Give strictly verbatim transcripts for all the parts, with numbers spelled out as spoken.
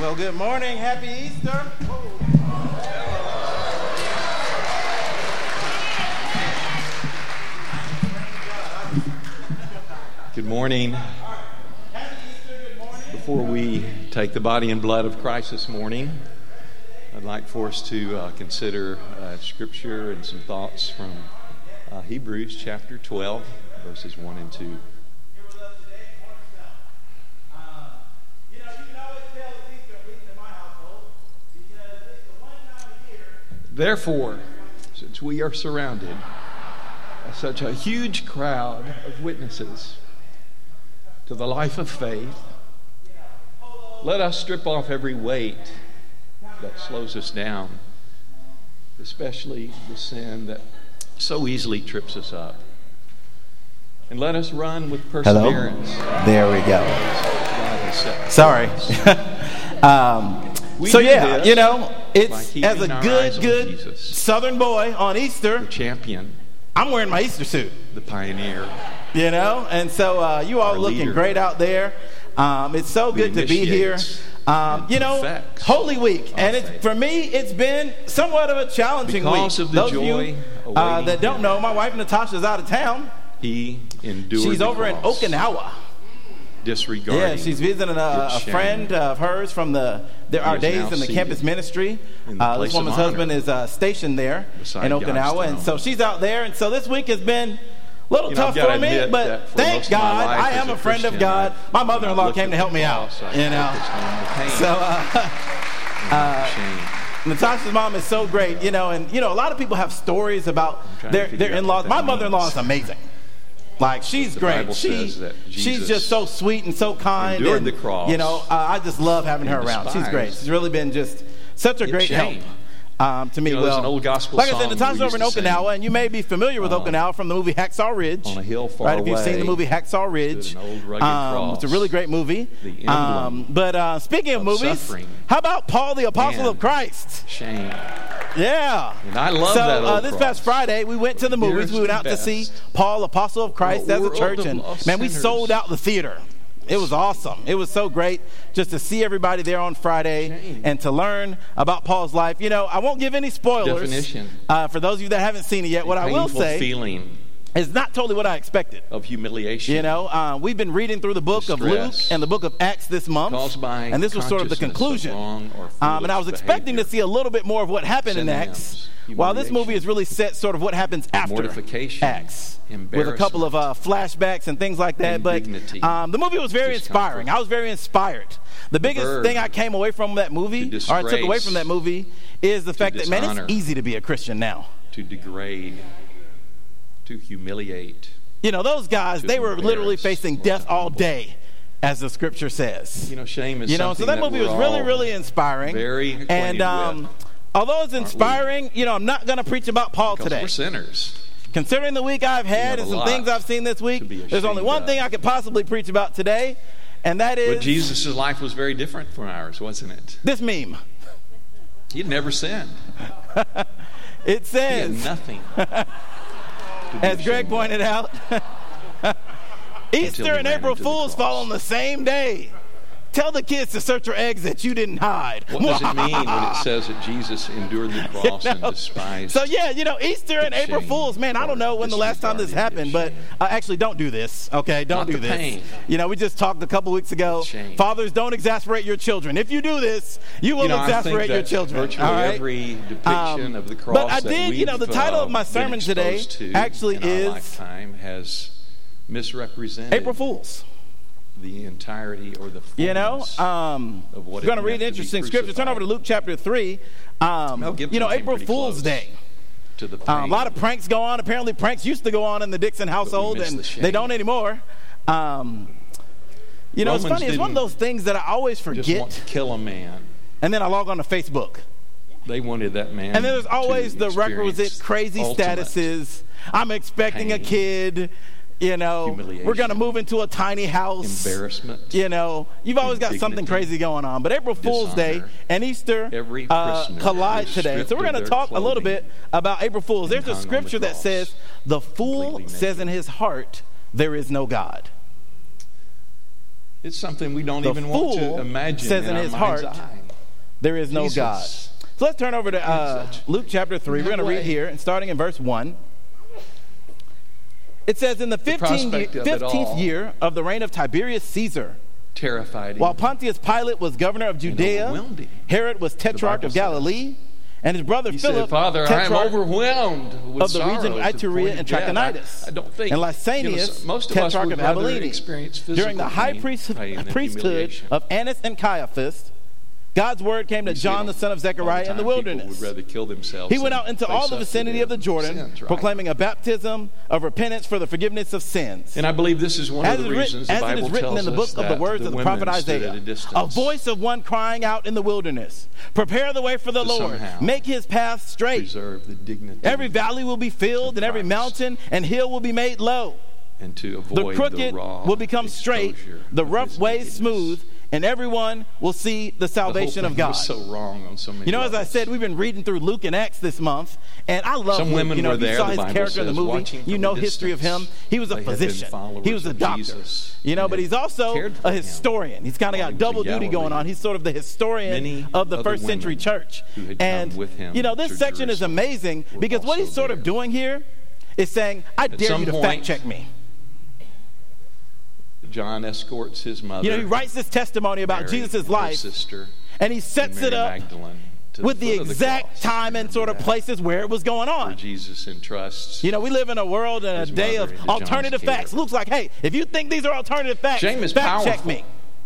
Well, good morning. Happy Easter. Good morning. Before we take the body and blood of Christ this morning, I'd like for us to uh, consider uh, Scripture and some thoughts from uh, Hebrews chapter twelve, verses one and two. Therefore, since we are surrounded by such a huge crowd of witnesses to the life of faith, let us strip off every weight that slows us down, especially the sin that so easily trips us up. And let us run with perseverance. Hello? There we go. Sorry. um, so yeah, this, you know, it's as a good, good Southern boy on Easter. The champion. I'm wearing my Easter suit. The pioneer. You know, and so uh, you all Our looking leader. Great out there. Um, it's so good to be here. Um, you know, perfects Holy Week, and faith. it's for me, it's been somewhat of a challenging Because week. of the Those joy of you uh, that don't know, my wife Natasha's out of town. He endured. She's the over in cross, Okinawa. disregarding. Yeah, she's visiting a, a friend of hers from the, the our days in the campus ministry. Uh, this woman's husband is uh, stationed there in Okinawa, and so she's out there. And so this week has been a little You know, tough I've got for to me, admit but that for thank most of my God life I as am a a friend of Christian, God. I- My mother-in-law looked came at to help the me out, cross, I you know. focused on the pain So uh, uh, shame. Natasha's mom is so great, you know, and you know a lot of people have stories about trying to their figure their out in-laws. what My that mother-in-law means. is amazing. Like, she's The great. Bible She, says that she's Jesus just so sweet and so kind. endured and, the cross You know, uh, I just love having her and around. She's despised great. She's really been just such a its great help shame. um, to me. You know, there's well, an old gospel like I song said, Natasha's we over in used to Okinawa, sing. and you may be familiar with Um, Okinawa from the movie Hacksaw Ridge. On a hill far right? If you've seen away the movie Hacksaw Ridge, stood an old rugged um, cross, it's a really great movie. the emblem Um, but uh, speaking of, of movies, suffering how about Paul the Apostle and of Christ? Shame. Yeah. And I love so, that old uh, this cross. past Friday, we went to the movies. Dearest We went and out to see best. Paul, Apostle of Christ, A as a world church. of And, lost man, we sinners. sold out the theater. It was awesome. It was so great just to see everybody there on Friday Shame. and to learn about Paul's life. You know, I won't give any spoilers. Definition. Uh, for those of you that haven't seen it yet, what I will Painful say feeling is not totally what I expected. of humiliation. You know, uh, we've been reading through the book of Luke Distress and the book of Acts this month, caused by and this was sort of the consciousness conclusion. of wrong or Um, and I was foolish expecting to behavior. see a little bit more of what happened in Synonyms. Acts, while this movie is really set sort of what happens after Mortification, Acts, with a couple of uh, flashbacks and things like that. But indignity, um, the movie was very discomfort. inspiring. I was very inspired. The biggest verb thing I came away from that movie, to or I took away disgrace, from that movie, is the fact that, man, dishonor, it's easy to be a Christian now. to degrade, to humiliate. You know, those guys, To they were literally embarrass facing or death to all humble. day, as the scripture says. You know, shame is You know, so something that movie we're was really, all really inspiring. very acquainted and um, with. although it's we? inspiring, you know, I'm not going to preach about Paul Because today. we're sinners. Considering the week I've had have and a some lot things I've seen this to week, be there's only ashamed one of. thing I could possibly preach about today, and that is But Jesus' life was very different from ours, wasn't it? this meme. He'd never sinned. It He had says, nothing. to be as Greg ashamed of. pointed out, Easter he and ran April into the Fools cross. fall on the same day. Tell the kids to search your eggs that you didn't hide. What does it mean when it says that Jesus endured the cross You and know? despised? So yeah, you know, Easter and April shame Fools, man, I don't know when the last time this disregarding happened, the but shame. uh, actually don't do this, okay? Don't Not do the this. pain. You know, we just talked a couple weeks ago. Shame. Fathers, don't exasperate your children. If you do this, you will You know, I think exasperate your that children. virtually all right? every depiction Um, of the cross but I that did, you know, the we've, title uh, of my been sermon today exposed to actually in our is lifetime has misrepresented April Fools. the entirety or the fullness You know, um, of what we're going it to read meant to be interesting scripture. Turn over to crucified. Luke chapter three. Um, Mel Gibson you know, came April pretty Fool's close Day. to the Um, pain. a lot of pranks go on. Apparently, pranks used to go on in the Dixon household, miss and the shame. they don't anymore. Um, you know, Romans it's funny. It's one of didn't those things that I always just forget, want to kill a man. and then I log on to Facebook. They wanted that man. And then there's always to the experience requisite crazy ultimate statuses. I'm expecting a pain, kid. You know, humiliation, we're going to move into a tiny house. embarrassment. You know, you've always got something indignity, crazy going on. But April Fool's Day dishonor. and Easter Every uh, prisoner collide is today. stripped So we're of going to their talk a little clothing bit about April Fools. There's a hung on the scripture that cross, says, the fool completely says in naked. his heart, there is no God. It's something we don't the even want to imagine says in, in his our heart, mind's eye. There is no Jesus. God. So let's turn over to uh, Luke chapter three. No We're going to read here, and starting in verse one. It says, in the fifteenth, The fifteenth year of the reign of Tiberius Caesar, terrified him. While Pontius Pilate was governor of Judea, Herod was tetrarch of Galilee, and his brother he Philip, said, Father, I am overwhelmed with of the region of Iturea and Trachonitis, I, I don't think, and Lysanias, you know, most of tetrarch us of would rather Abilene. experience physical During the high pain, priest, pain and priesthood humiliation. of Annas and Caiaphas, God's word came to You see, John, the son of Zechariah, the in the wilderness. Would rather kill themselves He went out into all the vicinity of the Jordan, sins, right? proclaiming a baptism of repentance for the forgiveness of sins. And I believe this is one as of the reasons written, the Bible as it is written tells in the book us of the that words the of the women prophet stood Isaiah, at a distance. a voice of one crying out in the wilderness, prepare the way for the To Lord, somehow make his path straight. Preserve the dignity Every valley will be filled, and every Christ. mountain and hill will be made low. and to The avoid crooked the raw will become straight, exposure the of rough his ways wickedness. smooth, and everyone will see the The salvation whole of thing God. was so wrong on so many You know, as I levels. said, we've been reading through Luke and Acts this month, and I love Some Luke. women You know, were if you there, saw the his Bible character in the says, movie, watching you from know a history of him. distance. He was a They had been physician. followers He was a of doctor. Jesus, You know, and but had he's also cared for a him historian. He's kind of while got he was double in duty going Galilee. on. He's sort of the historian Many of the other first century women church. who had come And, with him you know, this to section is Jerusalem amazing were because what he's also sort of there. doing here is saying, I dare some you to point, fact check me. John escorts his mother. You know, he writes this testimony about Mary, Jesus' her life, sister, and he and sets Mary it up Magdalene to with the foot of exact cross. time and sort of Remember that? places where it was going Where on. Jesus entrusts. You know, we live in a world and a his day of mother into John's alternative care. facts. Luke's like, hey, if you think these are alternative facts, Shame is fact check powerful. me.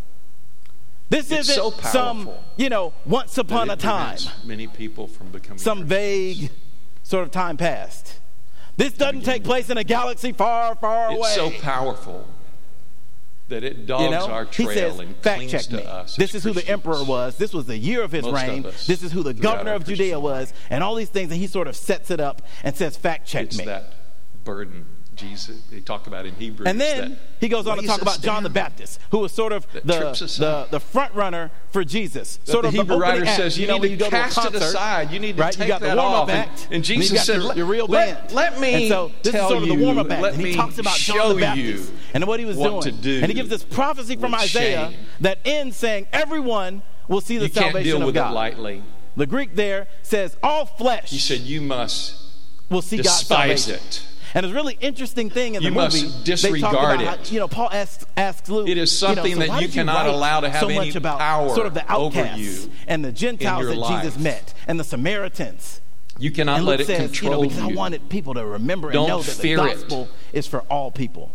This It's isn't so some, powerful you know, once that upon it a time, prevents many people from becoming some Christians. vague sort of time past. This doesn't take place in a galaxy far, far away. It's so powerful that it dogs You know, our he trail says, and fact clings check to me. us. This as is who the Christians. emperor was. This was the year of his Most reign. of us This is who the throughout governor our of Judea Christian was. And all these things, and he sort of sets it up and says, fact check It's me. that burden Jesus they talk about in Hebrews. And then that he goes on to weighs talk us about John the down, Baptist, who was sort of that the, trips us the, up. the front runner for Jesus. That Sort the of Hebrew the opening writer act. says you know, need when to you go to a cast it concert, aside. You need to right? take You got that the warm-up off. And- act, and Jesus you got said, your, let- your real let- band. let me and so this tell is sort of the you, warm-up act. let And he me talks about John show the Baptist you and what he was what doing. to do And he gives this prophecy from with Isaiah shame. that ends saying everyone will see the You can't salvation deal of with God. it lightly. The Greek there says all flesh He said you must will see God's despise salvation. it. And it's a really interesting thing in the You movie. must they talk disregard about it. How, you know, Paul asks, asks Luke. It is something you know, so that why you did cannot write allow to have so any much about power sort of the over outcasts you and the Gentiles in that your Jesus life. met and the Samaritans. You cannot And let Luke it says, control you know, because you. I wanted people to remember Don't and know that the fear it. gospel is for all people.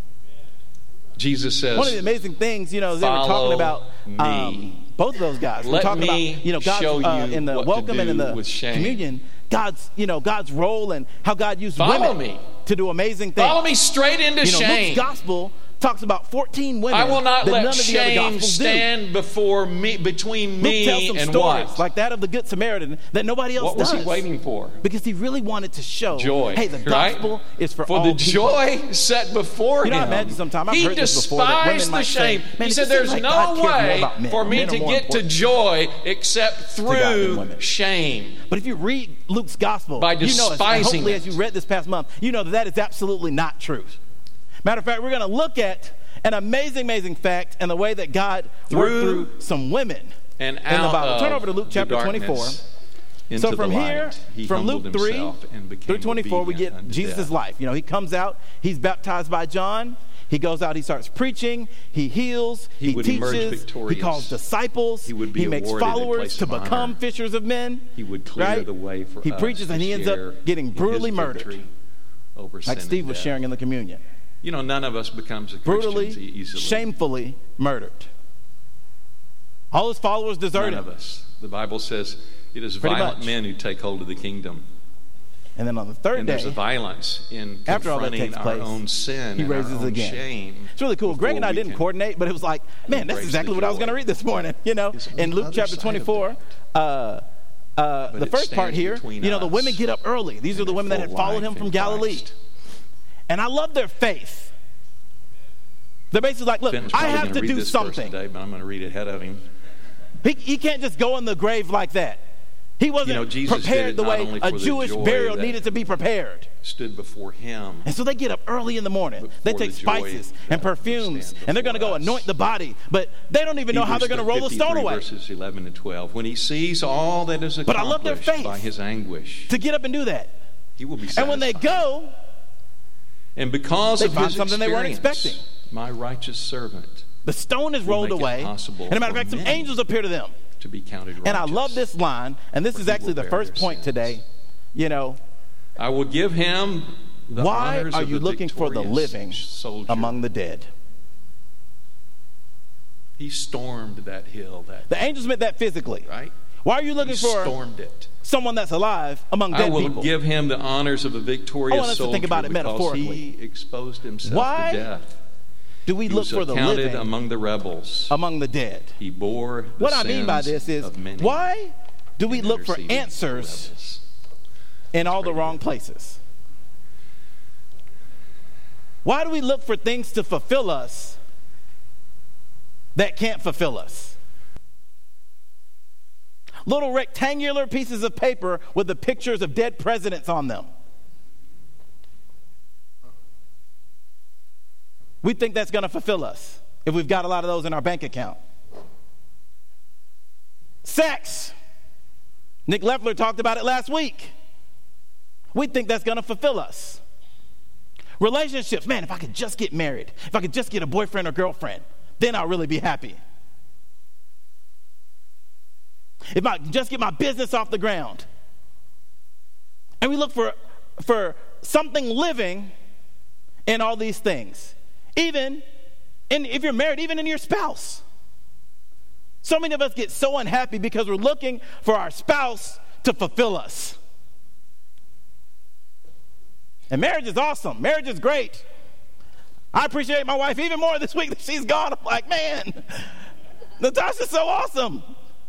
Jesus says, One of the amazing things, you know, they were talking "Follow about um, me. both of those guys. We're Let talking me about, you know, God's, show uh, you in the what to welcome and in do the with shame. communion, God's, you know, God's role and how God used Follow women me. to do amazing things. Follow me straight into You know, shame. Luke's gospel talks about fourteen women I will not that let none of the other shame gospels stand do. before me, between Luke tells me some and stories what? like that of the Good Samaritan that nobody else What was does. he waiting for? Because he really wanted to show, Joy. hey, the right? gospel is for, for all the people. joy set before You know, I him. imagine sometime, I've he heard this before, that women despised might the say, shame. "Man, he it said, just "There's seems like no God cares more way about men. for me Men are to more get to important joy except God than through women." shame." But if you read Luke's gospel, By you know, as- and despising hopefully it. as you read this past month, you know that that is absolutely not true. Matter of fact, we're going to look at an amazing, amazing fact and the way that God Through worked through some women And in out the Bible. of Turn over to Luke the chapter darkness twenty-four. into So from the here, light, he from humbled Luke three himself and became through twenty-four, we obedient get unto Jesus' death. life. You know, he comes out, he's baptized by John. He goes out, he starts preaching, he heals, He he, would emerge teaches, he victorious. calls disciples, He would be makes awarded a followers place to of become honor. fishers of men. He would clear right? the way for He us preaches to and he ends share up getting in brutally his murdered, victory over sin like Steve and was death. sharing in the communion. You know, none of us becomes a Brutally, Christian easily. shamefully murdered. All his followers deserted None him. of us. The Bible says it is Pretty violent much. men who take hold of the kingdom. And then on the third And day, there's a violence in after all that confronting takes our place, own sin he and our raises own again. shame. It's really cool. Greg and I before we didn't can coordinate, but it was like, man, that's embrace exactly the what I was joy. going to read this morning. You know, It's on in the Luke other chapter side of twenty-four, uh, uh, But the it first part stands here, between you know, the us women get up early. These are and the their women that had full followed him life from in Galilee. Christ. And I love their faith. They're basically like, look, Finn's I probably have gonna to read do this verse something. today, but I'm going to read it ahead of him. He, he can't just go in the grave like that. He wasn't You know, Jesus did prepared it the not way only a for the Jewish joy burial that- needed to be prepared. stood before him. And so they get up early in the morning. They take the spices and perfumes, and they're going to go anoint the body. But they don't even know Hebrews how they're going to roll the stone away. Verses eleven and twelve. When he sees all that is accomplished but I love their faith by his anguish, to get up and do that. He will be satisfied. And when they go, and because they of find his something they weren't expecting. My righteous servant, the stone is rolled away. And as a matter of fact, some angels appear to them. To be counted righteous. And I love this line, and this is actually the first point sins. today. You know, I will give him the why honors are of you the looking for the living soldier. among the dead? He stormed that hill. That the angels meant that physically. Right? Why are you looking he for stormed it. someone that's alive among dead people? I will people? give him the honors of a victorious I want us soldier to think about it because metaphorically. he exposed himself Why to death. Do we he look for the living among the rebels, among the dead? He bore the what I mean by this is, why do we look for answers in all the wrong places? Why do we look for things to fulfill us that can't fulfill us? Little rectangular pieces of paper with the pictures of dead presidents on them. We think that's going to fulfill us if we've got a lot of those in our bank account. Sex. Nick Leffler talked about it last week. We think that's going to fulfill us. Relationships. Man, if I could just get married, if I could just get a boyfriend or girlfriend, then I'll really be happy. If I could just get my business off the ground. And we look for, for something living in all these things. Even in, if you're married, even in your spouse. So many of us get so unhappy because we're looking for our spouse to fulfill us. And marriage is awesome. Marriage is great. I appreciate my wife even more this week that she's gone. I'm like, man, Natasha's so awesome.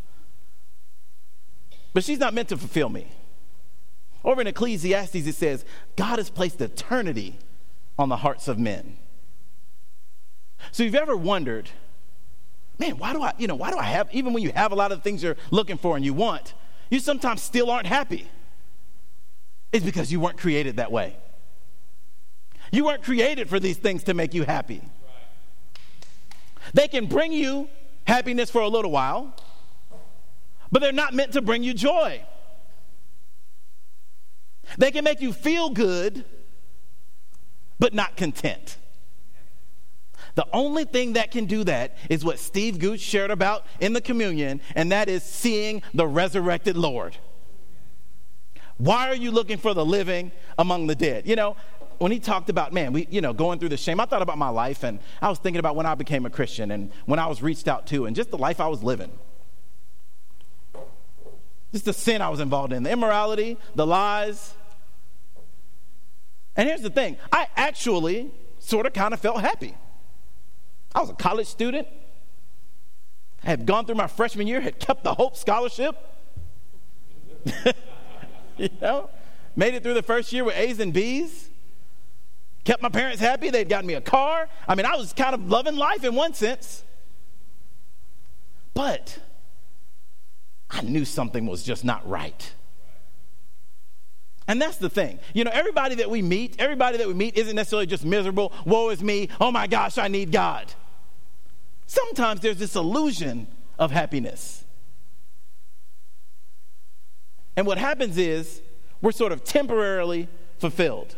But she's not meant to fulfill me. Over in Ecclesiastes, it says, God has placed eternity on the hearts of men. So you've ever wondered, man, why do I, you know, why do I have, even when you have a lot of things you're looking for and you want, you sometimes still aren't happy. It's because you weren't created that way. You weren't created for these things to make you happy. They can bring you happiness for a little while, but they're not meant to bring you joy. They can make you feel good, but not content. The only thing that can do that is what Steve Gooch shared about in the communion, and that is seeing the resurrected Lord. Why are you looking for the living among the dead? You know, when he talked about, man, we, you know, going through the shame, I thought about my life, and I was thinking about when I became a Christian and when I was reached out to and just the life I was living. Just the sin I was involved in, the immorality, the lies. And here's the thing. I actually sort of kind of felt happy. I was a college student. I had gone through my freshman year, had kept the Hope Scholarship. You know, made it through the first year with A's and B's. Kept my parents happy. They'd gotten me a car. I mean, I was kind of loving life in one sense. But I knew something was just not right. And that's the thing. You know, everybody that we meet, everybody that we meet isn't necessarily just miserable. Woe is me. Oh my gosh, I need God. Sometimes there's this illusion of happiness. And what happens is we're sort of temporarily fulfilled.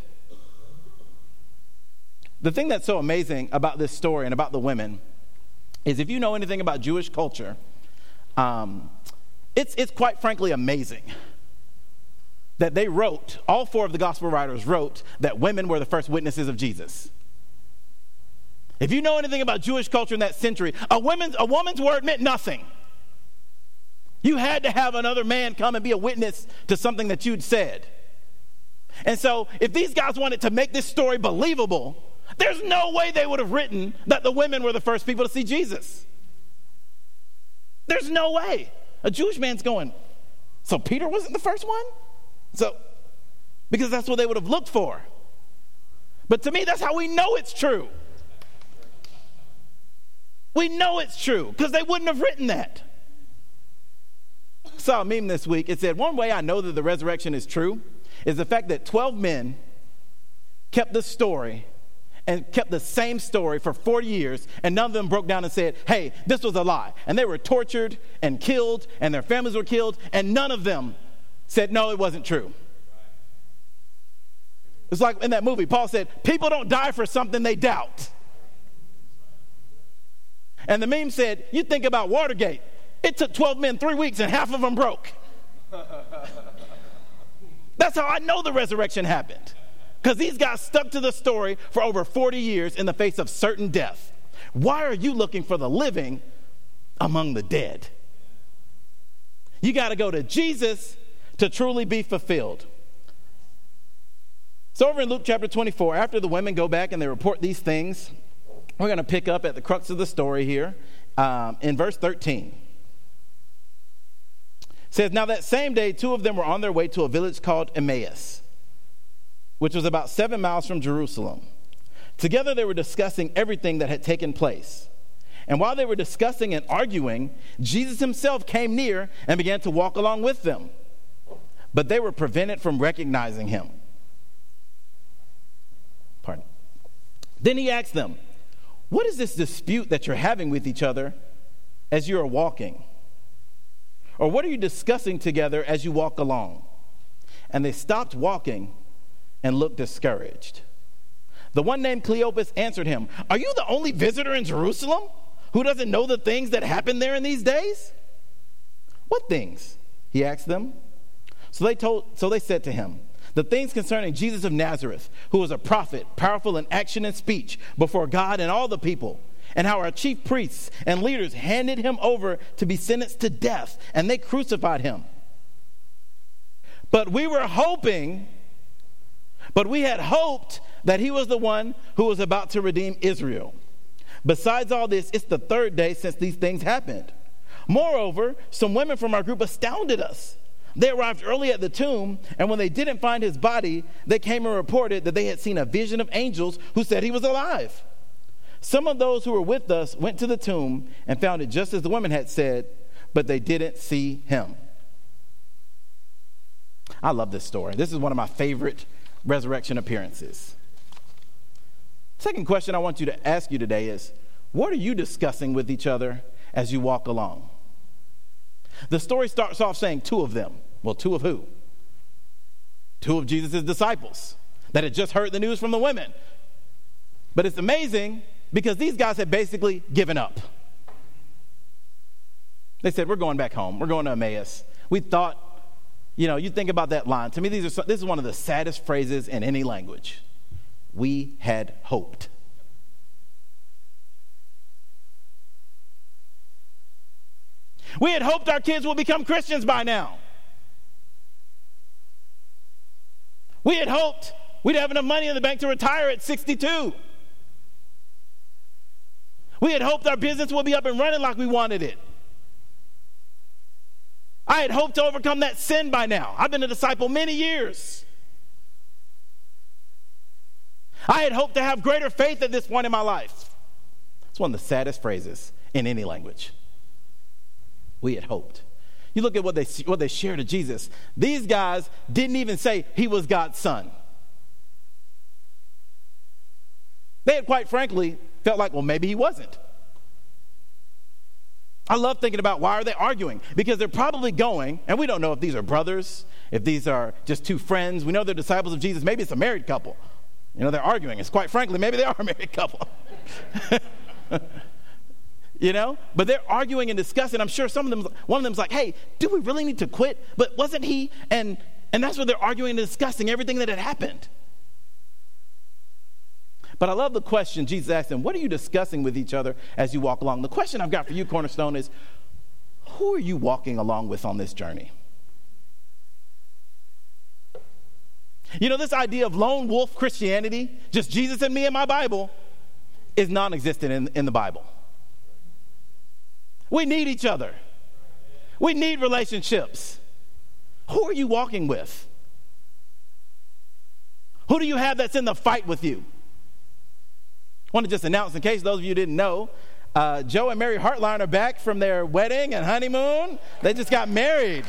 The thing that's so amazing about this story and about the women is if you know anything about Jewish culture, um, it's, it's quite frankly amazing that they wrote, all four of the gospel writers wrote that women were the first witnesses of Jesus. If you know anything about Jewish culture in that century, a woman's, a woman's word meant nothing. You had to have another man come and be a witness to something that you'd said. And so if these guys wanted to make this story believable, there's no way they would have written that the women were the first people to see Jesus. There's no way. A Jewish man's going, so Peter wasn't the first one? So, because that's what they would have looked for. But to me, that's how we know it's true. We know it's true because they wouldn't have written that. I saw a meme this week. It said, one way I know that the resurrection is true is the fact that twelve men kept the story and kept the same story for forty years, and none of them broke down and said, hey, this was a lie. And they were tortured and killed, and their families were killed, and none of them said, no, it wasn't true. It's like in that movie, Paul said, people don't die for something they doubt. And the meme said, you think about Watergate. It took twelve men three weeks, and half of them broke. That's how I know the resurrection happened. Because these guys stuck to the story for over forty years in the face of certain death. Why are you looking for the living among the dead? You got to go to Jesus to truly be fulfilled. So over in Luke chapter twenty-four, after the women go back and they report these things, we're going to pick up at the crux of the story here um, in verse thirteen. It says, now that same day, two of them were on their way to a village called Emmaus, which was about seven miles from Jerusalem. Together they were discussing everything that had taken place. And while they were discussing and arguing, Jesus himself came near and began to walk along with them. But they were prevented from recognizing him. Pardon. Then he asked them, what is this dispute that you're having with each other as you are walking? Or what are you discussing together as you walk along? And they stopped walking and looked discouraged. The one named Cleopas answered him, are you the only visitor in Jerusalem who doesn't know the things that happen there in these days? What things? He asked them. So they told, so they said to him, the things concerning Jesus of Nazareth, who was a prophet, powerful in action and speech before God and all the people, and how our chief priests and leaders handed him over to be sentenced to death, and they crucified him. But we were hoping, but we had hoped that he was the one who was about to redeem Israel. Besides all this, it's the third day since these things happened. Moreover, some women from our group astounded us. They arrived early at the tomb, and when they didn't find his body, they came and reported that they had seen a vision of angels who said he was alive. Some of those who were with us went to the tomb and found it just as the women had said, but they didn't see him. I love this story. This is one of my favorite resurrection appearances. Second question I want you to ask you today is, what are you discussing with each other as you walk along? The story starts off saying two of them. Well, two of who? Two of Jesus' disciples that had just heard the news from the women. But it's amazing because these guys had basically given up. They said, we're going back home. We're going to Emmaus. We thought, you know, you think about that line. To me, these are this is one of the saddest phrases in any language. We had hoped. We had hoped our kids would become Christians by now. We had hoped we'd have enough money in the bank to retire at sixty-two. We had hoped our business would be up and running like we wanted it. I had hoped to overcome that sin by now. I've been a disciple many years. I had hoped to have greater faith at this point in my life. It's one of the saddest phrases in any language. We had hoped. You look at what they what they shared to Jesus. These guys didn't even say he was God's son. They had, quite frankly, felt like, well, maybe he wasn't. I love thinking about why are they arguing? Because they're probably going, and we don't know if these are brothers, if these are just two friends. We know they're disciples of Jesus. Maybe it's a married couple. You know, they're arguing. It's quite frankly, maybe they are a married couple. You know, but they're arguing and discussing. I'm sure some of them, one of them's like, hey, do we really need to quit? But wasn't he? And and that's what they're arguing and discussing, everything that had happened. But I love the question Jesus asked them, what are you discussing with each other as you walk along? The question I've got for you, Cornerstone, is who are you walking along with on this journey? You know, this idea of lone wolf Christianity, just Jesus and me and my Bible, is non-existent in, in the Bible. We need each other. We need relationships. Who are you walking with? Who do you have that's in the fight with you? I want to just announce, in case those of you didn't know, uh, Joe and Mary Hartline are back from their wedding and honeymoon. They just got married.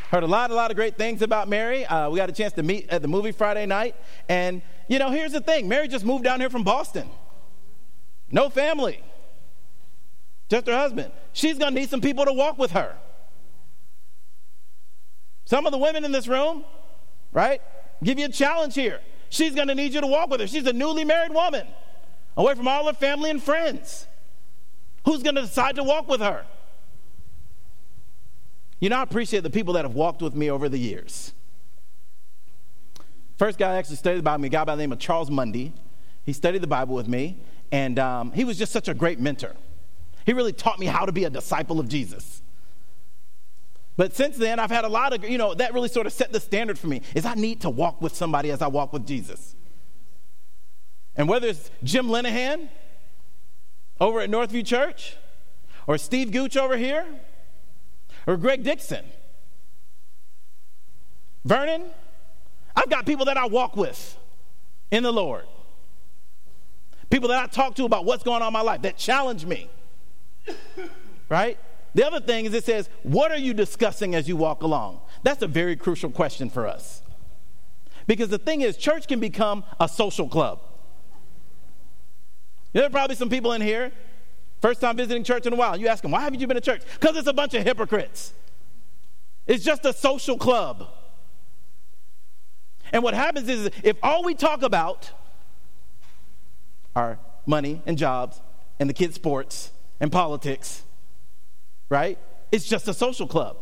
Heard a lot, a lot of great things about Mary. Uh, we got a chance to meet at the movie Friday night. And, you know, here's the thing. Mary just moved down here from Boston. No family. Just her husband. She's going to need some people to walk with her. Some of the women in this room, right, give you a challenge here. She's going to need you to walk with her. She's a newly married woman, away from all her family and friends. Who's going to decide to walk with her? You know, I appreciate the people that have walked with me over the years. First guy I actually studied the Bible, a guy by the name of Charles Mundy. He studied the Bible with me, and um, he was just such a great mentor. He really taught me how to be a disciple of Jesus. But since then, I've had a lot of, you know, that really sort of set the standard for me, is I need to walk with somebody as I walk with Jesus. And whether it's Jim Linehan over at Northview Church, or Steve Gooch over here, or Greg Dixon, Vernon, I've got people that I walk with in the Lord. People that I talk to about what's going on in my life that challenge me, right? The other thing is it says, what are you discussing as you walk along? That's a very crucial question for us. Because the thing is, church can become a social club. There are probably some people in here, first time visiting church in a while. You ask them, why haven't you been to church? Because it's a bunch of hypocrites. It's just a social club. And what happens is, if all we talk about are money and jobs and the kids' sports and politics, right? It's just a social club.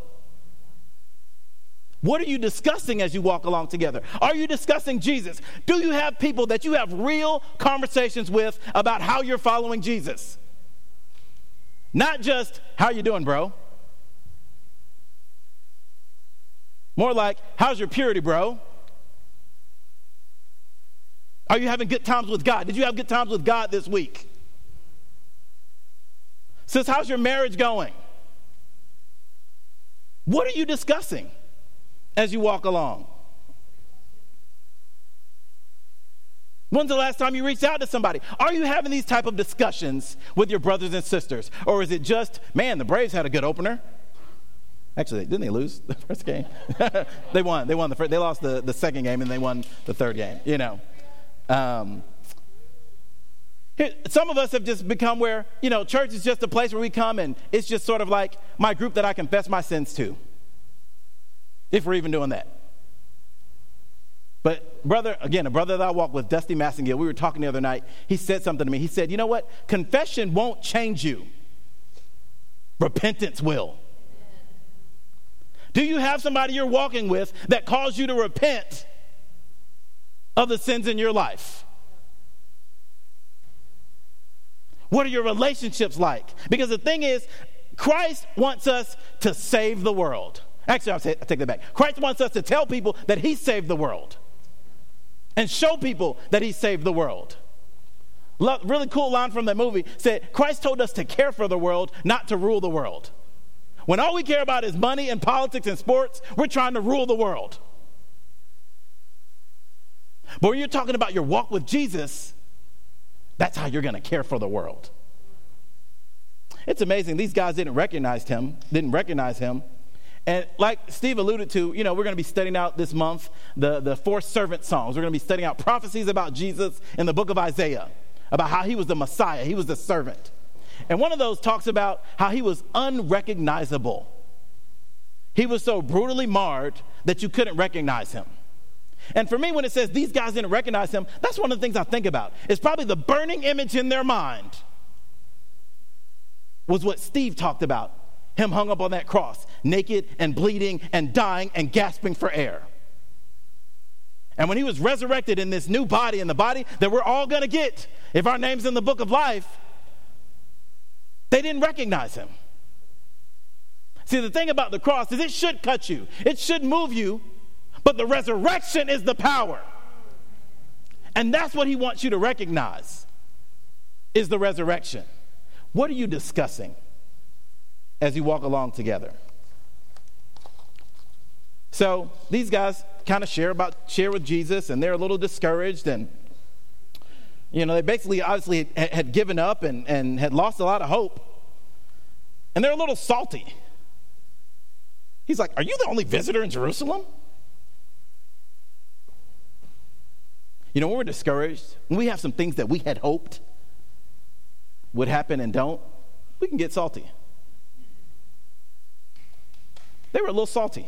What are you discussing as you walk along together? Are you discussing Jesus? Do you have people that you have real conversations with about how you're following Jesus? Not just, how you doing, bro? More like, how's your purity, bro? Are you having good times with God? Did you have good times with God this week? Sis, how's your marriage going? What are you discussing as you walk along? When's the last time you reached out to somebody? Are you having these type of discussions with your brothers and sisters? Or is it just, man, the Braves had a good opener? Actually, didn't they lose the first game? They won. They won the first. They lost the, the second game, and they won the third game, you know. Um, here, some of us have just become where, you know, church is just a place where we come, and it's just sort of like my group that I confess my sins to. If we're even doing that. But brother, again, a brother that I walk with, Dusty Massengill, we were talking the other night. He said something to me. He said, you know what? Confession won't change you. Repentance will. Do you have somebody you're walking with that calls you to repent of the sins in your life? What are your relationships like? Because the thing is, Christ wants us to save the world. Actually, I'll, say, I'll take that back. Christ wants us to tell people that he saved the world and show people that he saved the world. Love, really cool line from that movie said, Christ told us to care for the world, not to rule the world. When all we care about is money and politics and sports, we're trying to rule the world. But when you're talking about your walk with Jesus, that's how you're going to care for the world. It's amazing. These guys didn't recognize him, didn't recognize him. And like Steve alluded to, you know, we're going to be studying out this month the, the four servant songs. We're going to be studying out prophecies about Jesus in the book of Isaiah, about how he was the Messiah, he was the servant. And one of those talks about how he was unrecognizable. He was so brutally marred that you couldn't recognize him. And for me, when it says these guys didn't recognize him, that's one of the things I think about. It's probably the burning image in their mind was what Steve talked about. Him hung up on that cross, naked and bleeding and dying and gasping for air. And when he was resurrected in this new body, in the body that we're all going to get, if our name's in the book of life, they didn't recognize him. See, the thing about the cross is it should cut you. It should move you, but the resurrection is the power. And that's what he wants you to recognize, is the resurrection. What are you discussing as you walk along together? So these guys kind of share about share with Jesus, and they're a little discouraged, and you know, they basically obviously had, had given up and, and had lost a lot of hope. And they're a little salty. He's like, are you the only visitor in Jerusalem? You know, when we're discouraged, when we have some things that we had hoped would happen and don't, we can get salty. They were a little salty.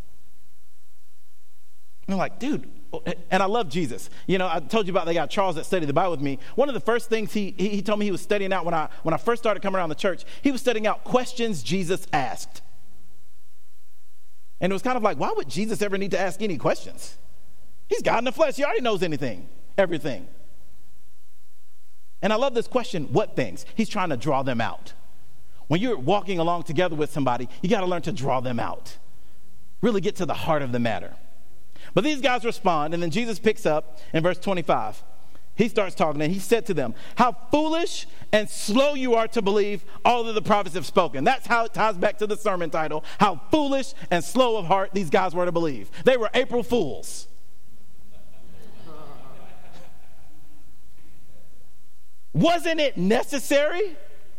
I'm like, dude, and I love Jesus. You know, I told you about the guy Charles that studied the Bible with me. One of the first things he, he he told me he was studying out when I when I first started coming around the church, he was studying out questions Jesus asked. And it was kind of like, why would Jesus ever need to ask any questions? He's God in the flesh. He already knows anything, everything. And I love this question, what things? He's trying to draw them out. When you're walking along together with somebody, you got to learn to draw them out. Really get to the heart of the matter. But these guys respond, and then Jesus picks up in verse twenty-five. He starts talking, and he said to them, how foolish and slow you are to believe all that the prophets have spoken. That's how it ties back to the sermon title, how foolish and slow of heart these guys were to believe. They were April Fools. Wasn't it necessary?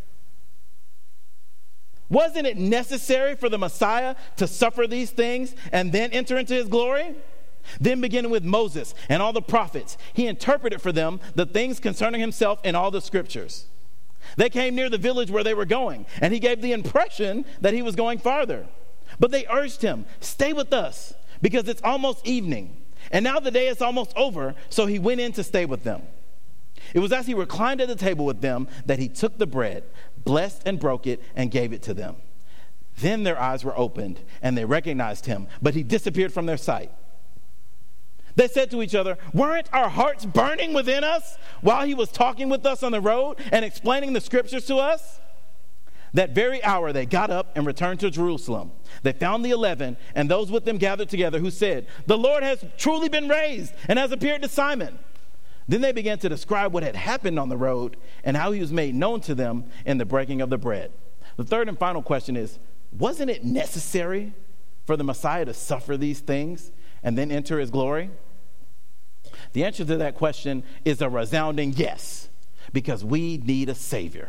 Wasn't it necessary for the Messiah to suffer these things and then enter into his glory? Then beginning with Moses and all the prophets, he interpreted for them the things concerning himself in all the scriptures. They came near the village where they were going, and he gave the impression that he was going farther. But they urged him, stay with us, because it's almost evening. And now the day is almost over, so he went in to stay with them. It was as he reclined at the table with them that he took the bread, blessed and broke it, and gave it to them. Then their eyes were opened, and they recognized him, but he disappeared from their sight. They said to each other, weren't our hearts burning within us while he was talking with us on the road and explaining the scriptures to us? That very hour they got up and returned to Jerusalem. They found the eleven and those with them gathered together who said, the Lord has truly been raised and has appeared to Simon. Then they began to describe what had happened on the road and how he was made known to them in the breaking of the bread. The third and final question is, wasn't it necessary for the Messiah to suffer these things and then enter his glory? The answer to that question is a resounding yes, because we need a Savior.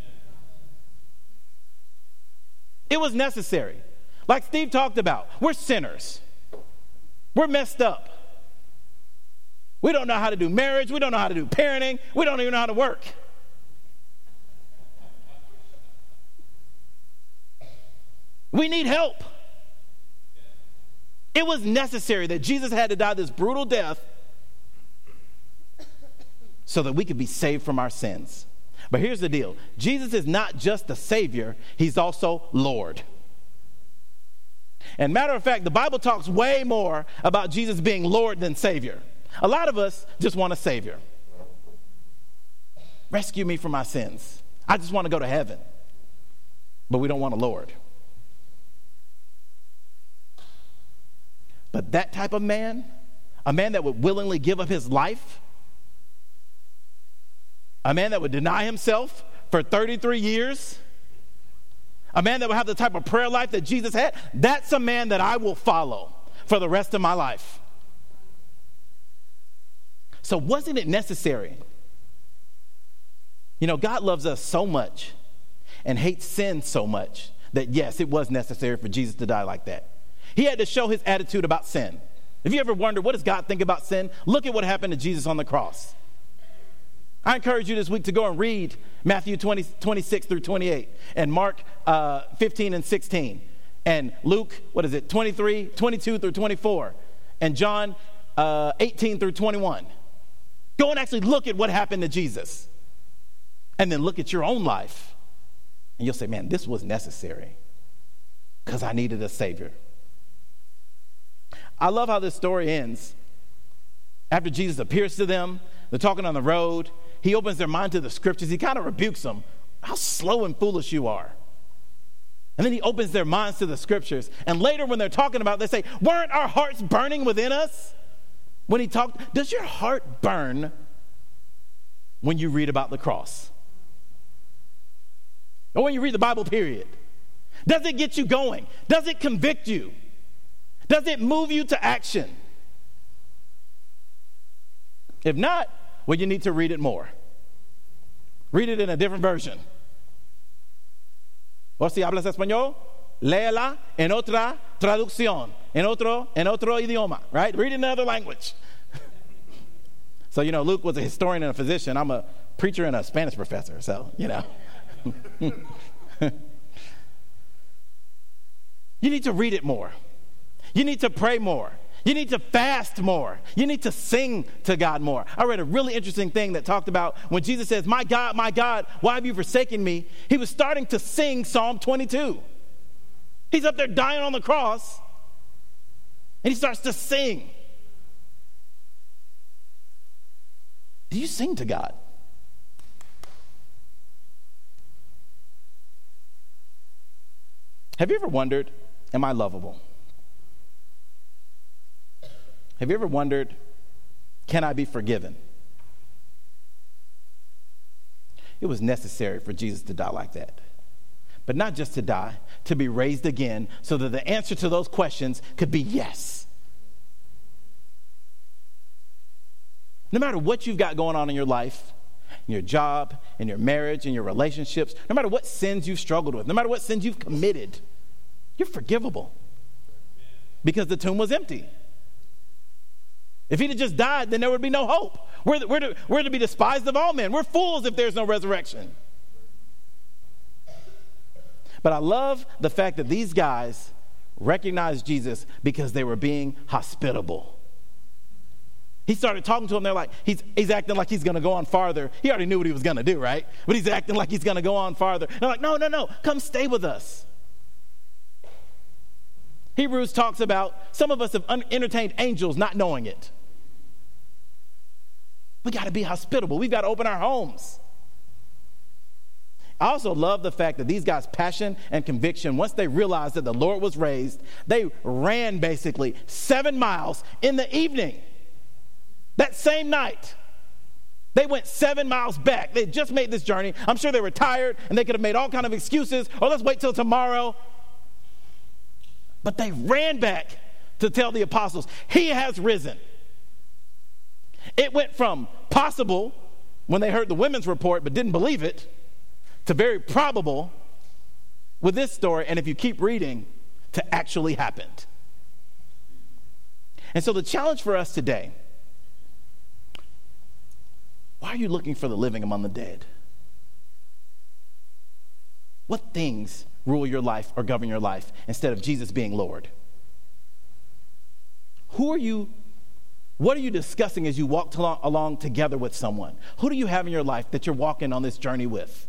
It was necessary. Like Steve talked about, we're sinners. We're messed up. We don't know how to do marriage. We don't know how to do parenting. We don't even know how to work. We need help. It was necessary that Jesus had to die this brutal death so that we could be saved from our sins. But here's the deal. Jesus is not just the Savior. He's also Lord. And matter of fact, the Bible talks way more about Jesus being Lord than Savior. A lot of us just want a Savior. Rescue me from my sins. I just want to go to heaven. But we don't want a Lord. But that type of man, a man that would willingly give up his life, a man that would deny himself for thirty-three years, a man that would have the type of prayer life that Jesus had, that's a man that I will follow for the rest of my life. So wasn't it necessary? You know, God loves us so much and hates sin so much that, yes, it was necessary for Jesus to die like that. He had to show his attitude about sin. If you ever wonder, what does God think about sin? Look at what happened to Jesus on the cross. I encourage you this week to go and read Matthew twenty, twenty-six through twenty-eight and Mark uh, fifteen and sixteen and Luke, what is it, twenty-three, twenty-two through twenty-four and John uh, eighteen through twenty-one. Go and actually look at what happened to Jesus. And then look at your own life. And you'll say, man, this was necessary because I needed a Savior. I love how this story ends. After Jesus appears to them, they're talking on the road. He opens their mind to the scriptures. He kind of rebukes them. How slow and foolish you are. And then he opens their minds to the scriptures. And later when they're talking about it, they say, weren't our hearts burning within us? When he talked, does your heart burn when you read about the cross? Or when you read the Bible, period? Does it get you going? Does it convict you? Does it move you to action? If not, well, you need to read it more. Read it in a different version. O si hablas español, léela en otra traducción, en otro, en otro idioma, right? Read in another language. So, you know, Luke was a historian and a physician. I'm a preacher and a Spanish professor, so, you know. You need to read it more. You need to pray more. You need to fast more. You need to sing to God more. I read a really interesting thing that talked about when Jesus says, my God, my God, why have you forsaken me? He was starting to sing Psalm twenty-two. He's up there dying on the cross, and he starts to sing. Do you sing to God? Have you ever wondered, am I lovable? Have you ever wondered, can I be forgiven? It was necessary for Jesus to die like that. But not just to die, to be raised again so that the answer to those questions could be yes. No matter what you've got going on in your life, in your job, in your marriage, in your relationships, no matter what sins you've struggled with, no matter what sins you've committed, you're forgivable because the tomb was empty. If he'd have just died, then there would be no hope. We're, we're, to, we're to be despised of all men. We're fools if there's no resurrection. But I love the fact that these guys recognized Jesus because they were being hospitable. He started talking to them. They're like, he's, he's acting like he's going to go on farther. He already knew what he was going to do, right? But he's acting like he's going to go on farther. They're like, no, no, no, come stay with us. Hebrews talks about some of us have un- entertained angels not knowing it. We got to be hospitable. We've got to open our homes. I also love the fact that these guys' passion and conviction, once they realized that the Lord was raised, they ran basically seven miles in the evening. That same night, they went seven miles back. They had just made this journey. I'm sure they were tired and they could have made all kinds of excuses. Oh, let's wait till tomorrow. But they ran back to tell the apostles, he has risen. It went from possible when they heard the women's report but didn't believe it to very probable with this story, and if you keep reading, to actually happened. And so the challenge for us today, why are you looking for the living among the dead? What things rule your life or govern your life instead of Jesus being Lord? Who are you, what are you discussing as you walk to, along together with someone? Who do you have in your life that you're walking on this journey with?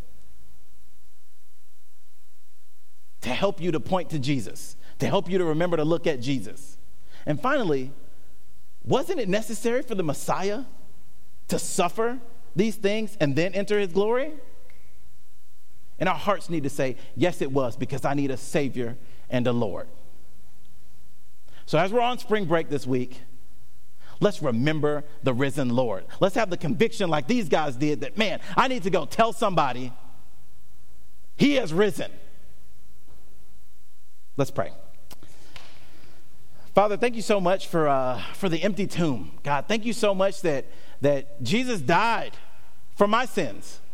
To help you to point to Jesus, to help you to remember to look at Jesus. And finally, wasn't it necessary for the Messiah to suffer these things and then enter his glory? And our hearts need to say, yes, it was, because I need a Savior and a Lord. So as we're on spring break this week, let's remember the risen Lord. Let's have the conviction like these guys did that, man, I need to go tell somebody he has risen. Let's pray. Father, thank you so much for uh, for the empty tomb. God, thank you so much that that Jesus died for my sins.